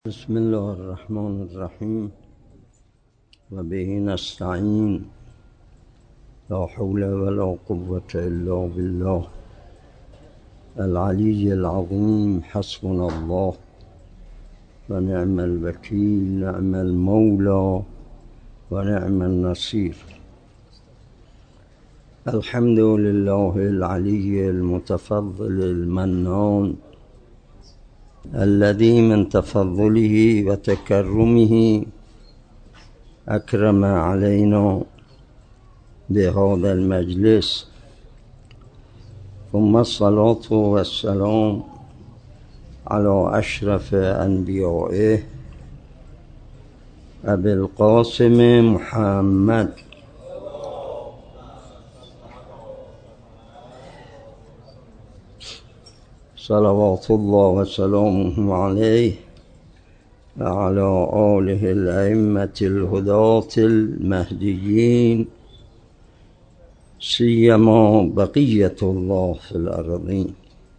بسم الله الرحمن الرحیم و به نستعین لا حول ولا قوة الا بالله العلی العظیم حسبنا الله و نعم الوکیل نعم المولا و نعم النصیر. الحمد لله العلی المتفضل المنان الذي من تفضله وتكرمه أكرم علينا بهذا المجلس، ثم الصلاة والسلام على أشرف أنبيائه أبي القاسم محمد صلوات الله وسلامه عليه وعلى آله الأئمة الهداة المهديين سيما بقية الله في الأرضين.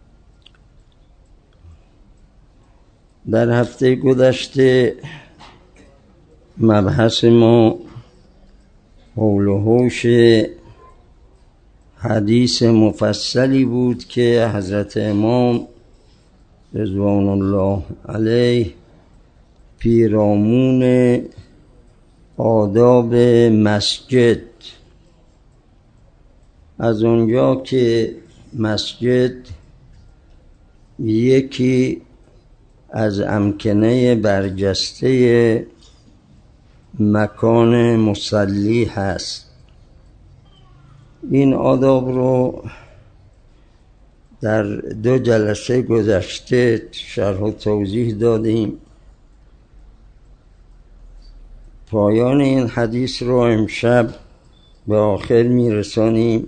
در هفته گذشته مبحث ما حول و حوش حدیث مفصلی بود که حضرت امام رضوان الله علیه پیرامون آداب مسجد، از اونجا که مسجد یکی از امکنه برجسته مکان مصلی هست، این آداب رو در 2 جلسه گذشته شرح و توضیح دادیم. پایان این حدیث رو امشب به آخر میرسانیم.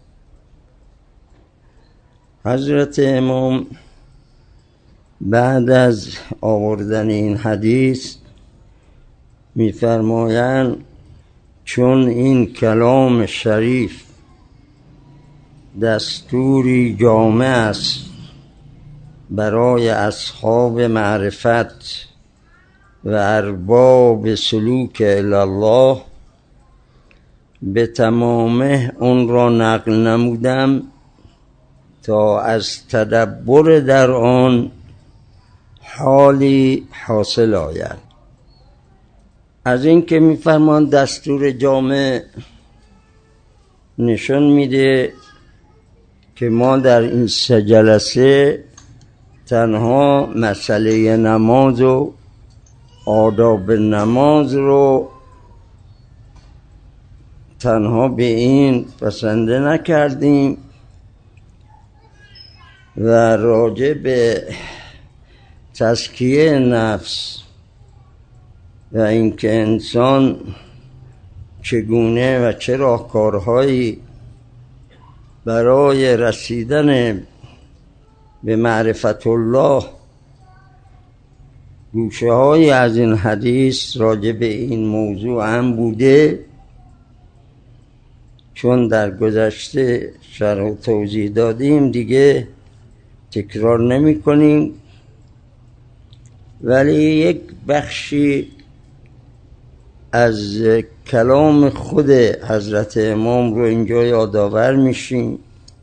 حضرت امام بعد از آوردن این حدیث می‌فرمایند چون این کلام شریف دستوری جامع است برای اصحاب معرفت و ارباب سلوک الی الله، به تمامه اون را نقل نمودم تا از تدبر در آن حالی حاصل آید. از این که می‌فرمان دستور جامع نشان میده که ما در این 3 جلسه تنها مسئله نماز و آداب نماز رو تنها به این بسنده نکردیم و راجع به تزکیه نفس و اینکه انسان چگونه و چه راهکارهایی برای رسیدن به معرفت الله، گوشه های از این حدیث راجع به این موضوع هم بوده. چون در گذشته شرح و توضیح دادیم دیگه تکرار نمی کنیم، ولی یک بخشی از کلام خود حضرت امام رو اینجا یادآور میشیم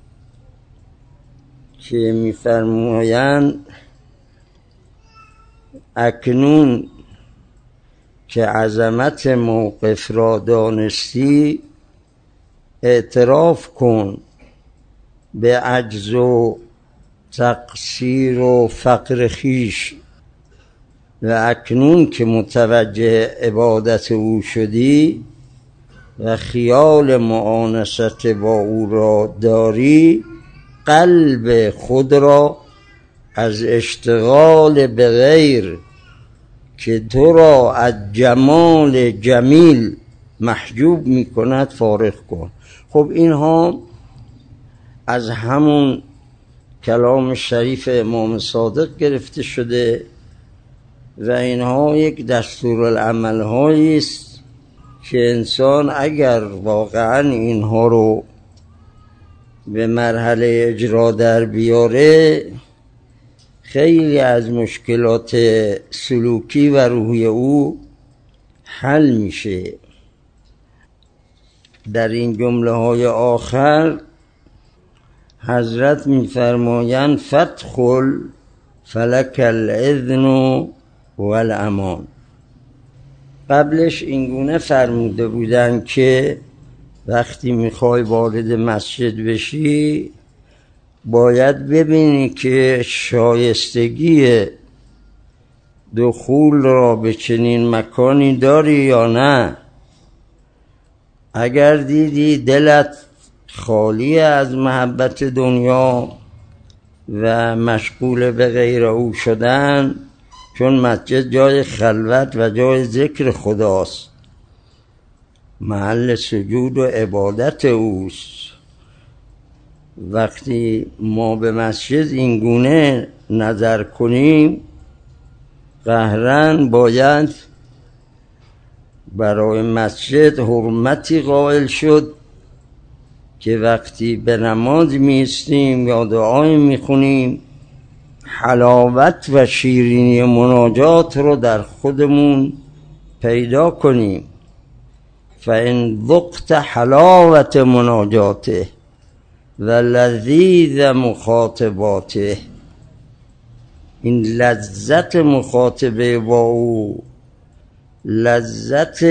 که میفرمایند اکنون که عظمت موقف را دانستی اعتراف کن به عجز و تقصیر و فقر خویش، و اکنون که متوجه عبادت او شدی و خیال معانست با او را داری، قلب خود را از اشتغال به غیر که تو را از جمال جمیل محجوب می کند فارغ کن. خب اینها از همون کلام شریف امام صادق گرفته شده و اینها یک دستورالعمل هایی است که انسان اگر واقعا اینها رو به مرحله اجرا در بیاره خیلی از مشکلات سلوکی و روحی او حل میشه. در این جمله های آخر حضرت میفرمایند فادخل فلک الاذن و الامان. قبلش اینگونه فرموده بودن که وقتی میخوای وارد مسجد بشی باید ببینی که شایستگی دخول را به چنین مکانی داری یا نه. اگر دیدی دلت خالی از محبت دنیا و مشغول به غیر او شدن، چون مسجد جای خلوت و جای ذکر خداست، محل سجود و عبادت اوست. وقتی ما به مسجد اینگونه نظر کنیم قهرن باید برای مسجد حرمتی قائل شد که وقتی به نماز میستیم یا دعای میخونیم حلاوت و شیرینی مناجات رو در خودمون پیدا کنیم. فإن ذقت حلاوت مناجاته و لذیذ مخاطباته، این لذت مخاطبه با او، لذت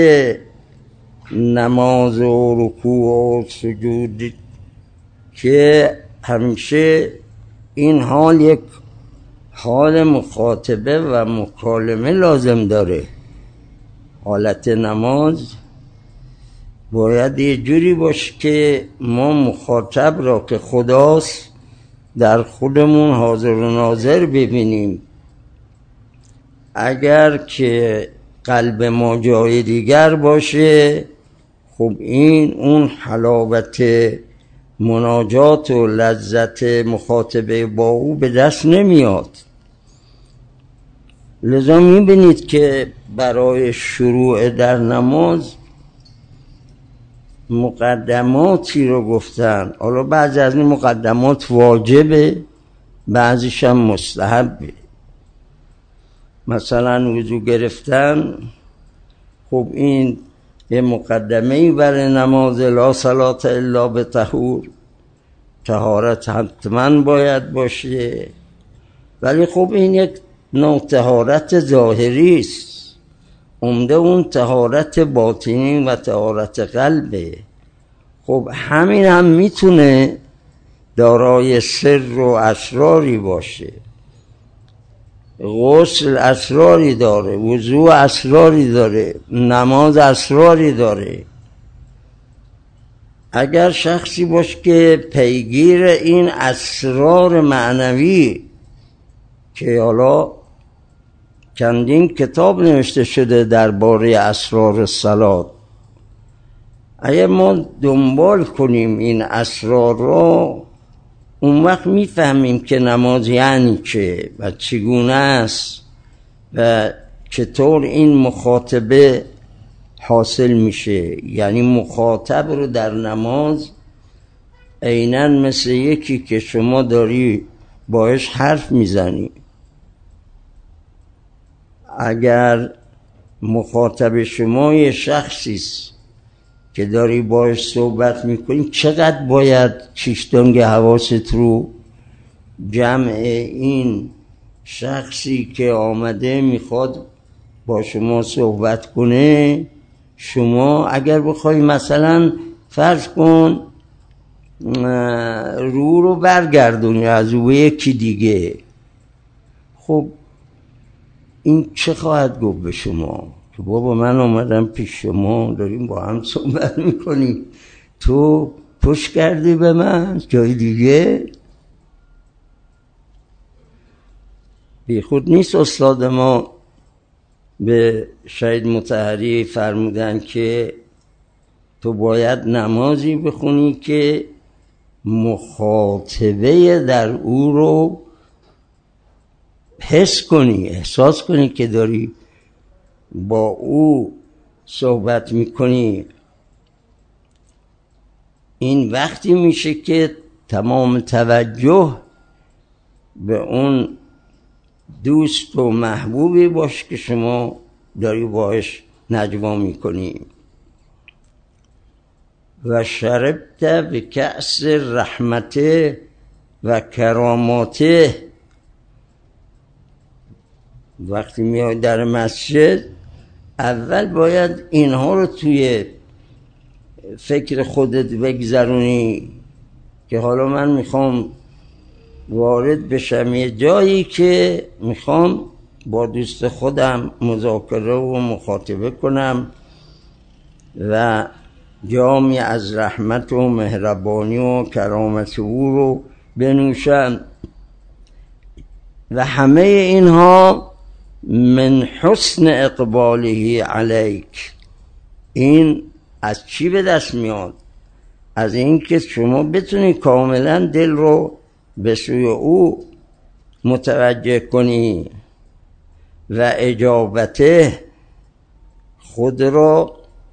نماز و رکوع و سجود که همیشه این حال یک حال مخاطبه و مکالمه لازم داره. حالت نماز باید یه جوری باشه که ما مخاطب را که خداست در خودمون حاضر و ناظر ببینیم. اگر که قلب ما جای دیگر باشه خب این اون حلاوت مناجات و لذت مخاطبه با او به دست نمیاد. لذا میبینید که برای شروع در نماز مقدماتی رو گفتن. حالا بعضی از این مقدمات واجبه، بعضیش هم مستحبه. مثلا وضو گرفتن، خب این یه مقدمه‌ای برای نماز، لا صلاة الا بطهور، طهارت حتما باید باشه. ولی خب این یک نوع طهارت ظاهری است، عمده اون طهارت باطنی و طهارت قلبه. خب همین هم میتونه دارای سر و اسراری باشه. غسل اسراری داره، وضوء اسراری داره، نماز اسراری داره. اگر شخصی باشه که پیگیر این اسرار معنوی که حالا چندین کتاب نوشته شده درباره اسرار صلات، اگر ما دنبال کنیم این اسرار رو اون وقت میفهمیم که نماز یعنی چه و چگونه است و چطور این مخاطبه حاصل میشه. یعنی مخاطب رو در نماز عیناً مثل یکی که شما داری باش حرف میزنی. اگر مخاطب شما یه شخصیست که داری باش صحبت میکنی، چقدر باید چشتنگ حواست رو جمع این شخصی که آمده میخواد با شما صحبت کنه. شما اگر بخوای مثلا فرض کن رو برگردونی از او یکی دیگه، خب این چه خواهد گفت به شما که بابا من آمدم پیش شما داریم با هم صحبت میکنیم، تو پشت کردی به من جای دیگه؟ بی خود نیست استاد ما به شهید مطهری فرمودن که تو باید نمازی بخونی که مخاطبه در او رو حس کنی، احساس کنی که داری با او صحبت میکنی. این وقتی میشه که تمام توجه به اون دوست و محبوبی باش که شما داری باش نجوا میکنی. و شربت به کأس رحمته و کراماته. وقتی میای در مسجد اول باید اینها رو توی فکر خودت بگذرونی که حالا من میخوام وارد بشم یه جایی که میخوام با دوست خودم مذاکره و مخاطبه کنم و جامی از رحمت و مهربانی و کرامت او رو بنوشم. و همه اینها من حسن اقباله علیک. این از چی به دست میاد؟ از این که شما بتونی کاملا دل رو به سوی او متوجه کنی و اجابته، خود را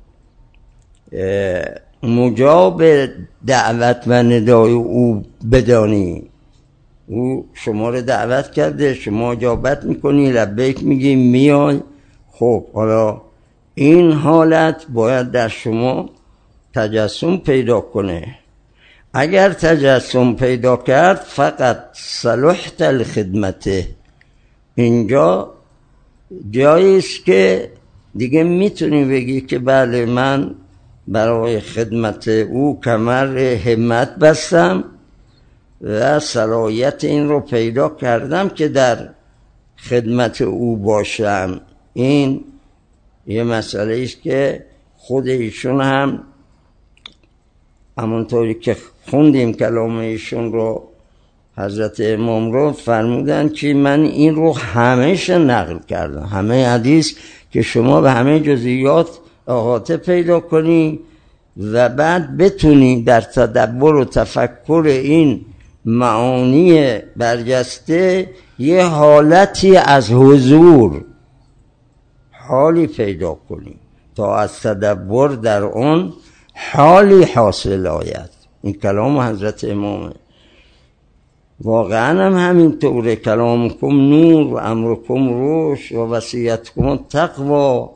مجاب دعوت و ندای او بدانی. او شما رو دعوت کرده، شما اجابت میکنی، لبیک میگی، میای. خب حالا این حالت باید در شما تجسم پیدا کنه. اگر تجسم پیدا کرد فقط صلحت الخدمته. اینجا جایی است که دیگه میتونی بگی که بله من برای خدمت او کمر همت بستم و صلاحیت این رو پیدا کردم که در خدمت او باشم. این یه مسئله است که خود ایشون هم همونطوری که خوندیم کلام ایشون رو، حضرت امام رو فرمودن که من این رو همه‌اش نقل کردم، همه حدیث که شما به همه جزئیات احاطه پیدا کنی و بعد بتونی در تدبر و تفکر این معانی برجسته یه حالتی از حضور، حالی پیدا کنی تا از تدبر در اون حالی حاصل آید. این کلام حضرت امامه. واقعا هم همین طوره. کلامکم نور و امرکم روش و وصیتکم تقوا.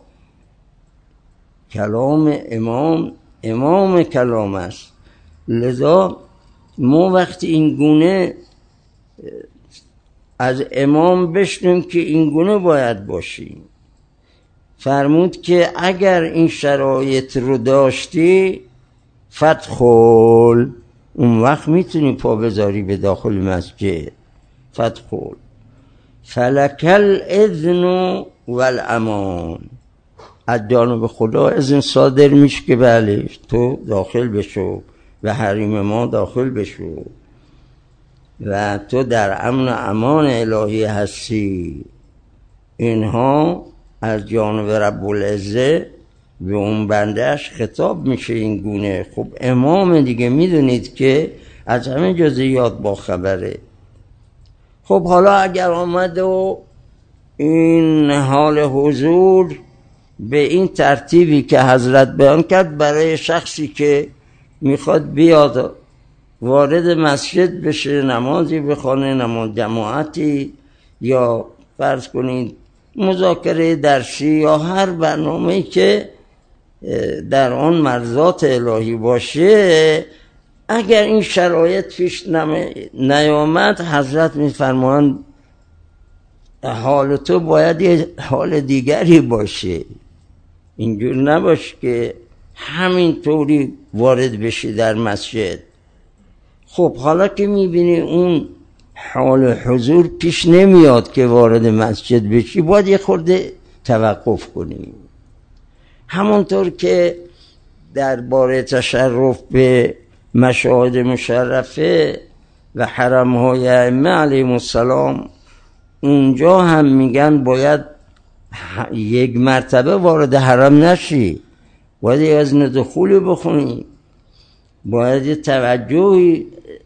کلام امام کلام است. لذا ما وقتی این گونه از امام بشنیم که این گونه باید باشیم، فرمود که اگر این شرایط رو داشتی فدخل، اون وقت میتونی پا بذاری به داخل مسجد. فدخل فلک الاذن والامان. از جانب خدا اذن صادر میشه که بله تو داخل بشو و حریم ما داخل بشو و تو در امن و امان الهی هستی. اینها از جانب رب العزه به اون بندهش خطاب میشه این گونه. خب امام دیگه میدونید که از همه جزئیات با خبره. خب حالا اگر آمد و این حال حضور به این ترتیبی که حضرت بیان کرد برای شخصی که میخواد بیاد وارد مسجد بشه، نمازی بخونه، نماز جماعتی یا فرض کنید مذاکره درسی یا هر برنامه‌ای که در آن مرضات الهی باشه، اگر این شرایط پیش نیامد حضرت میفرمایند حال تو باید یه حال دیگری باشه. اینجور نباشه که همین طوری وارد بشی در مسجد. خب حالا که میبینی اون حال حضور پیش نمیاد که وارد مسجد بشی، باید یه خورده توقف کنی. همونطور که درباره تشرف به مشاهد مشرفه و حرم‌های ائمه علیهم السلام، اونجا هم میگن باید یک مرتبه وارد حرم نشی، باید از دخولی بخونی، باید توجهی،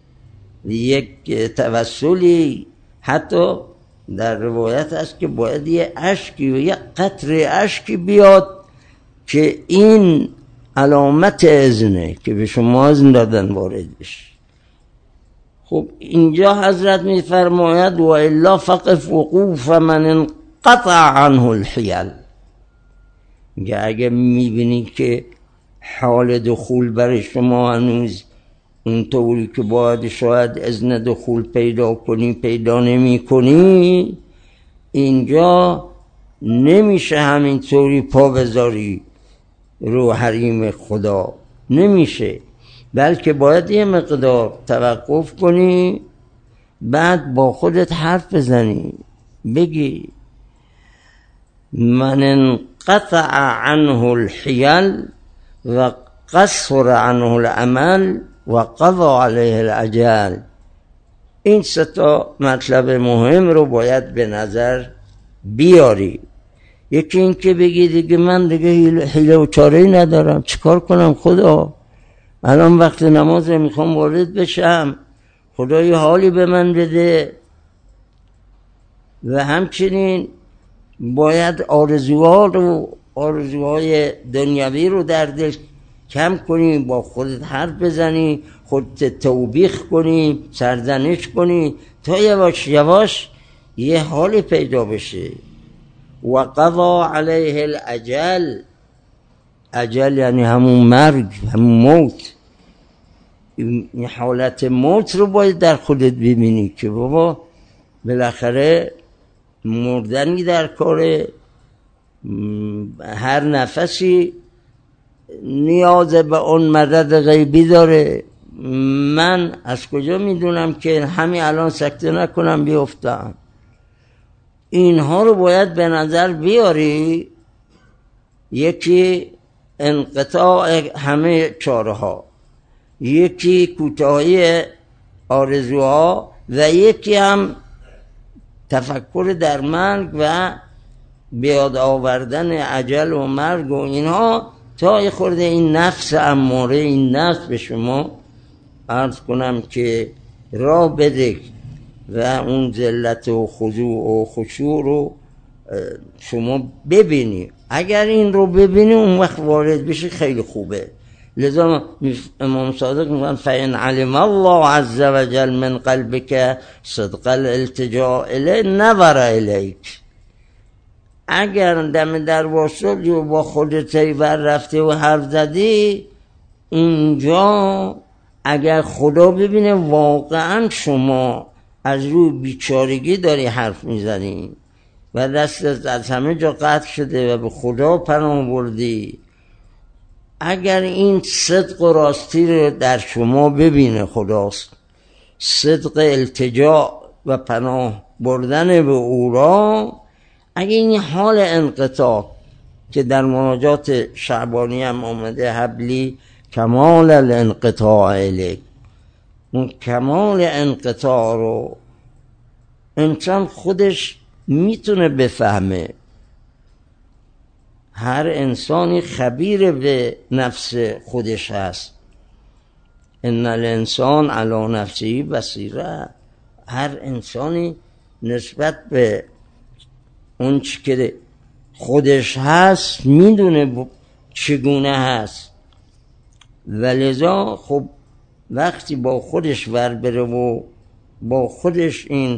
یک توسلی، حتی در روایت هست که باید یه اشکی و یه قطره اشکی بیاد که این علامت اذنه که به شما اذن دادن وارد بشی. خب اینجا حضرت میفرماید و الا فقف وقوف من انقطع عنه الحیل. اگه میبینی که حال دخول برای شما هنوز اونطوری که باید شاید اذن دخول پیدا کنی پیدا نمی کنی، اینجا نمیشه همینطوری پا بذاری رو حریم خدا، نمیشه، بلکه باید یه مقدار توقف کنی، بعد با خودت حرف بزنی، بگی من انقطع عنه الحیل و قصر عنه العمل و قضا علیه الاجل. این سه تا مطلب مهم رو باید به نظر بیاری. یکی این که بگی دیگه من دیگه حیله و چاره‌ای ندارم، چیکار کنم خدا؟ الان وقت نماز میخوام وارد بشم، خدا یه حالی به من بده. و همچنین باید آرزوهای دنیوی رو در دل کم کنی، با خودت حرف بزنی، خودت توبیخ کنی، سرزنش کنی، تا یواش یواش یه حال پیدا بشه. و قضا علیه الاجل، اجل یعنی همون مرگ، همون موت. این حالت موت رو باید در خودت ببینی که بابا بالاخره مردنی در کاره، هر نفسی نیاز به اون مدد غیبی داره. من از کجا میدونم که همین الان سکته نکنم بیفتم؟ اینها رو باید به نظر بیاری. یکی انقطاع همه چاره‌ها، یکی کوتاهی آرزوها، و یکی هم تفکر در مرگ و بیاد آوردن اجل و مرگ و اینها، تا یه خورده این نفس اماره، این نفس به شما عرض کنم که راه بده و اون ذلت و خضوع و خشوع رو شما ببینی. اگر این رو ببینی اون وقت وارد بشی خیلی خوبه. لذا امام صادق میگن فإن علم الله عز وجل من قلبك صدق الالتجاء الیه نظر الیک. اگر دم در واسط و با خودت بر رفته و حرف زدی، اینجا اگر خدا ببینه واقعا شما از روی بیچارگی داری حرف میزنی و دستت از همه جا قطع شده و به خدا پناه بردی، اگر این صدق و راستی رو در شما ببینه خداست، صدق التجا و پناه بردن به او را، اگر این حال انقطاع که در مناجات شعبانی هم آمده حبلی کمال الانقطاع الیک، اون کمال انقطاع رو انسان خودش میتونه بفهمه. هر انسانی خبیر به نفس خودش هست. ان الانسان علی نفسه بصیره. هر انسانی نسبت به اون چی که خودش هست میدونه چگونه هست، ولذا خب وقتی با خودش ور بره و با خودش این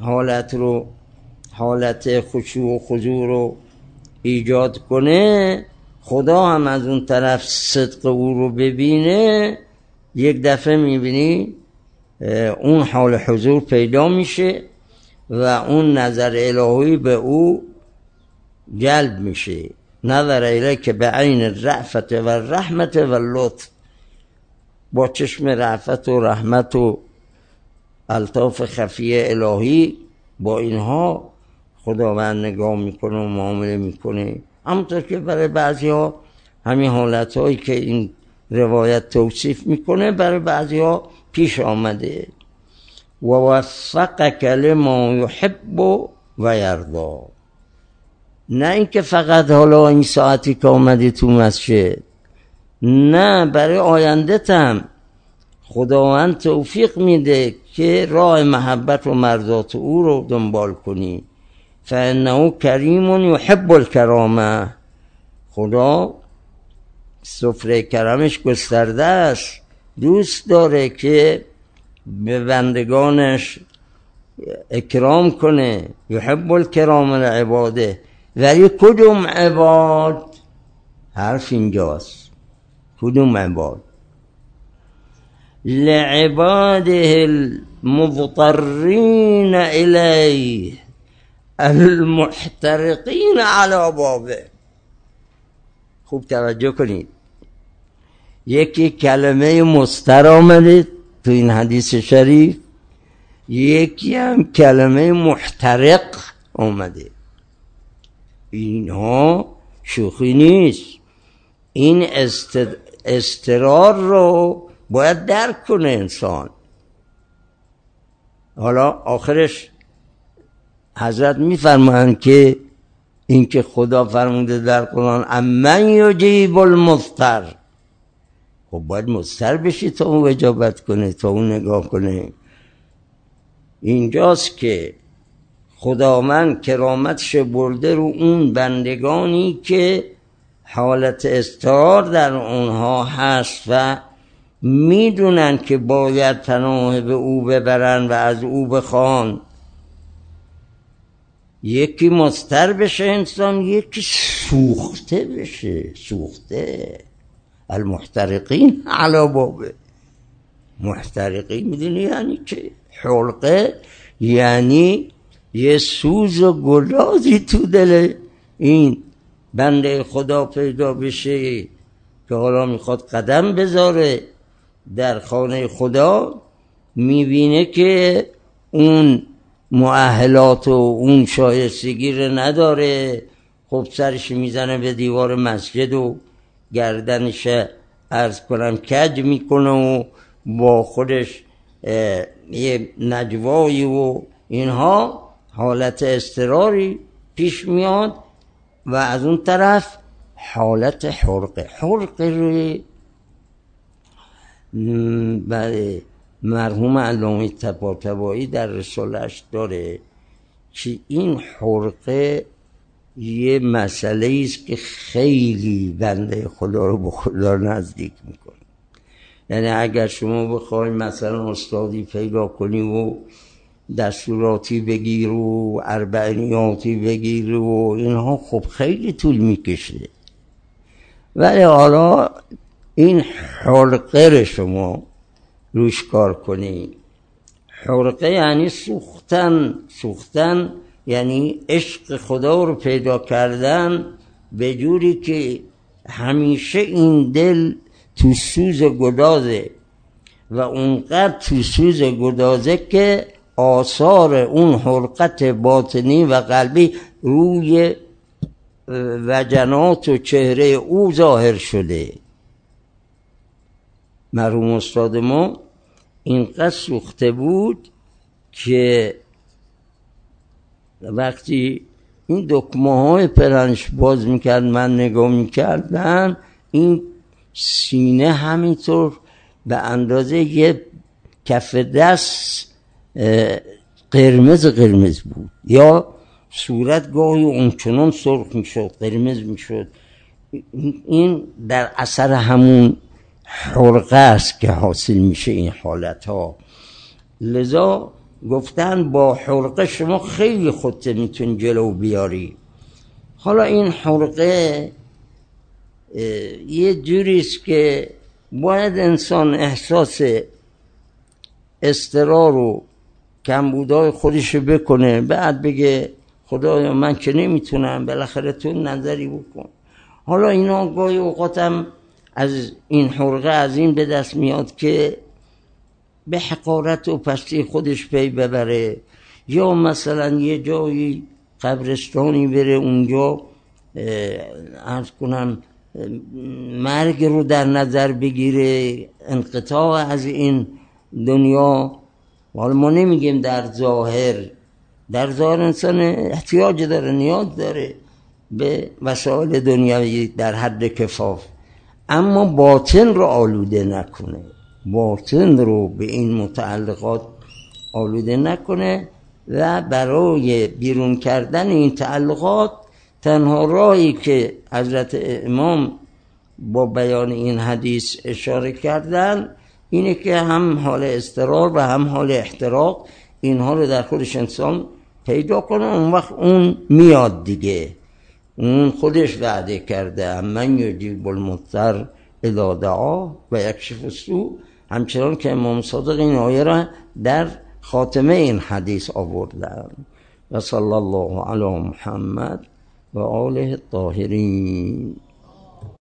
حالت خشوع و خضوع رو ایجاد کنه، خدا هم از اون طرف صدق او رو ببینه، یک دفعه میبینی اون حال حضور پیدا میشه و اون نظر الهی به او جلب میشه. نظر الیک به عین الرأفت و الرحمت و اللطف، با چشم رأفت و رحمت و الطاف خفیه الهی، با اینها خداوند نگاه میکنه و معامله میکنه. همونطور که برای بعضی ها همین حالت هایی که این روایت توصیف میکنه برای بعضی ها پیش آمده. و وفقک لما یحب و یرضا. نه اینکه فقط حالا این ساعتی که آمدی تو مسجد، نه، برای آیندت هم خداوند توفیق میده که راه محبت و مرضات او رو دنبال کنی. فانه کریم یحب الکرامه. خدا سفره کرمش گسترده است، دوست داره که به بندگانش اکرام کنه، یحب الکرام العباده. ولی کدوم عباد؟ حرف اینجاست، کدوم عباد؟ لعباده المضطرین الیه المحترقین علی بابه. خوب توجه کنید، یکی کلمه مضطر آمده تو این حدیث شریف، یکی هم کلمه محترق آمده. اینها شوخی نیست. این استرار رو باید درک کنه انسان. حالا آخرش حضرت میفرمایند که این که خدا فرموده در قرآن امن یجیب المضطر، خب باید مضطر بشی تا اون اجابت کنه، تا اون نگاه کنه. اینجاست که خداوند کرامتش برده رو اون بندگانی که حالت اضطرار در اونها هست و میدونن که باید پناه به او ببرن و از او بخوان. یکی مضطر بشه انسان، یکی سوخته بشه، سوخته. المحترقین علی بابه. محترقین میدونی یعنی چه؟ حلقه یعنی یه سوز و گلازی تو دل این بنده خدا پیدا بشه که حالا میخواد قدم بذاره در خانه خدا، میبینه که اون مؤهلات و اون شایستگی رو نداره. خب سرش میزنه به دیوار مسجد و گردنش عرض کنم کج میکنه و با خودش یه نجوایی و اینها، حالت اضطراری پیش میاد. و از اون طرف حالت حرقه روی برای مرحوم علامه طباطبایی در رساله‌اش داره که این حرقه یه مسئله است که خیلی بنده خدا رو به خدا نزدیک میکنه. یعنی اگر شما بخواید مثلا استادی پیدا کنی و دستوراتی بگیر و اربعینیاتی بگیر و اینها، خب خیلی طول میکشه. ولی حالا این حلقه رو شما روش کار کنی. حلقه یعنی سوختن یعنی عشق خدا رو پیدا کردن به جوری که همیشه این دل تو سوز گدازه و اونقدر تو سوز گدازه که آثار اون حرقت باطنی و قلبی روی وجنات و چهره او ظاهر شده. مرحوم استاد ما اینقدر سوخته بود که وقتی این دکمه های پرنش باز میکرد من نگاه میکردم، این سینه همینطور به اندازه یه کف دست قرمز بود، یا صورت گاهی اونچنان سرخ میشد، قرمز میشد. این در اثر همون حرقه است که حاصل میشه این حالت ها. لذا گفتن با حرقه شما خیلی خودت میتونی جلو بیاری. حالا این حرقه یه جوریست که باید انسان احساس اضطرار و کمبودهای خودشو بکنه، بعد بگه خدایا من که نمیتونم، بالاخره تو نظری بکن. حالا اینا گاهی اوقاتم از این حرقه از این به دست میاد که به حقارت و پستی خودش پی ببره، یا مثلا یه جایی قبرستانی بره اونجا عرض کنم مرگ رو در نظر بگیره، انقطاع از این دنیا. حالا ما نمیگیم در ظاهر انسان احتیاج داره، نیاز داره به وسایل دنیوی در حد کفاف، اما باطن رو آلوده نکنه، باطن رو به این متعلقات آلوده نکنه. و برای بیرون کردن این تعلقات تنها راهی که حضرت امام با بیان این حدیث اشاره کردن اینه که هم حال اضطرار و هم حال احتراق اینها رو در خودش انسان پیدا کنه. اون وقت اون میاد دیگه، اون خودش وعده کرده من یجیب المضطر اذا دعا و یکشف السوء. همچنان که امام صادق این آیه را در خاتمه این حدیث آوردن. و صلی الله علی محمد و آله الطاهرین.